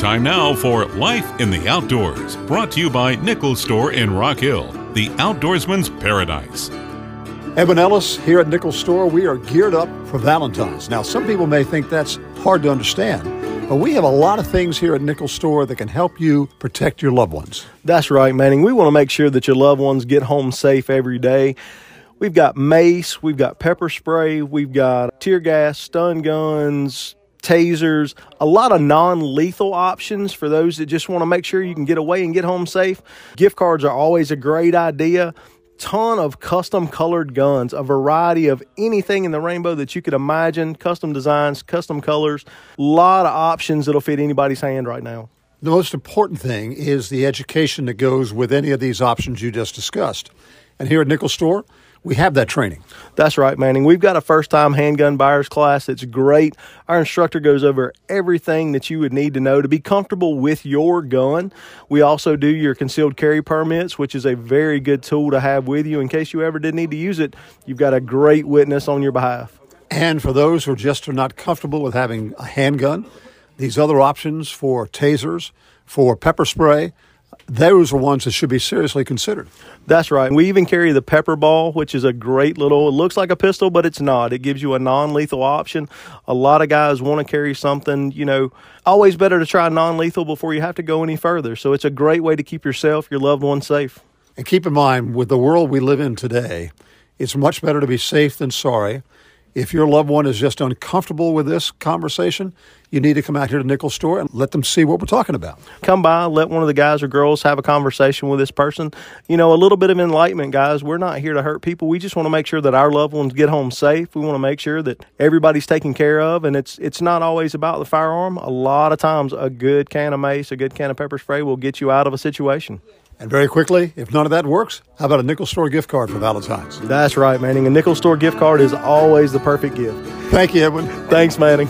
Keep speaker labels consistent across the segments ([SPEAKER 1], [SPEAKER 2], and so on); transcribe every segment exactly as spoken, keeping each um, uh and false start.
[SPEAKER 1] Time now for Life in the Outdoors, brought to you by Nichols Store in Rock Hill, the outdoorsman's paradise.
[SPEAKER 2] Eben Ellis here at Nichols Store. We are geared up for Valentine's. Now, some people may think that's hard to understand, but we have a lot of things here at Nichols Store that can help you protect your loved ones.
[SPEAKER 3] That's right, Manning. We want to make sure that your loved ones get home safe every day. We've got mace, we've got pepper spray, we've got tear gas, stun guns, tasers, a lot of non-lethal options for those that just want to make sure you can get away and get home safe. Gift cards are always a great idea. Ton of custom colored guns, a variety of anything in the rainbow that you could imagine, custom designs, custom colors, a lot of options that'll fit anybody's hand right now.
[SPEAKER 2] The most important thing is the education that goes with any of these options you just discussed. And here at Nichols Store, we have that training.
[SPEAKER 3] That's right, Manning. We've got a first-time handgun buyer's class. It's great. Our instructor goes over everything that you would need to know to be comfortable with your gun. We also do your concealed carry permits, which is a very good tool to have with you in case you ever did need to use it. You've got a great witness on your behalf.
[SPEAKER 2] And for those who just are not comfortable with having a handgun, these other options for tasers, for pepper spray, those are ones that should be seriously considered.
[SPEAKER 3] That's right. We even carry the pepper ball, which is a great little, it looks like a pistol, but it's not. It gives you a non-lethal option. A lot of guys want to carry something, you know, always better to try non-lethal before you have to go any further. So it's a great way to keep yourself, your loved ones safe.
[SPEAKER 2] And keep in mind, with the world we live in today, it's much better to be safe than sorry. If your loved one is just uncomfortable with this conversation, you need to come out here to Nichols Store and let them see what we're talking about.
[SPEAKER 3] Come by, let one of the guys or girls have a conversation with this person. You know, a little bit of enlightenment, guys. We're not here to hurt people. We just want to make sure that our loved ones get home safe. We want to make sure that everybody's taken care of, and it's it's not always about the firearm. A lot of times, a good can of mace, a good can of pepper spray will get you out of a situation.
[SPEAKER 2] And very quickly, if none of that works, how about a Nichols Store gift card for Valentine's?
[SPEAKER 3] That's right, Manning. A Nichols Store gift card is always the perfect gift.
[SPEAKER 2] Thank you, Edwin.
[SPEAKER 3] Thanks, Manning.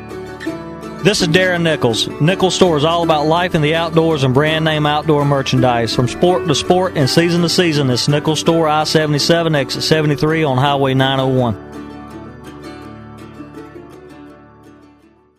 [SPEAKER 4] This is Darren Nichols. Nichols Store is all about life in the outdoors and brand name outdoor merchandise. From sport to sport and season to season, it's Nichols Store, I seventy-seven, exit seventy-three on Highway nine oh one.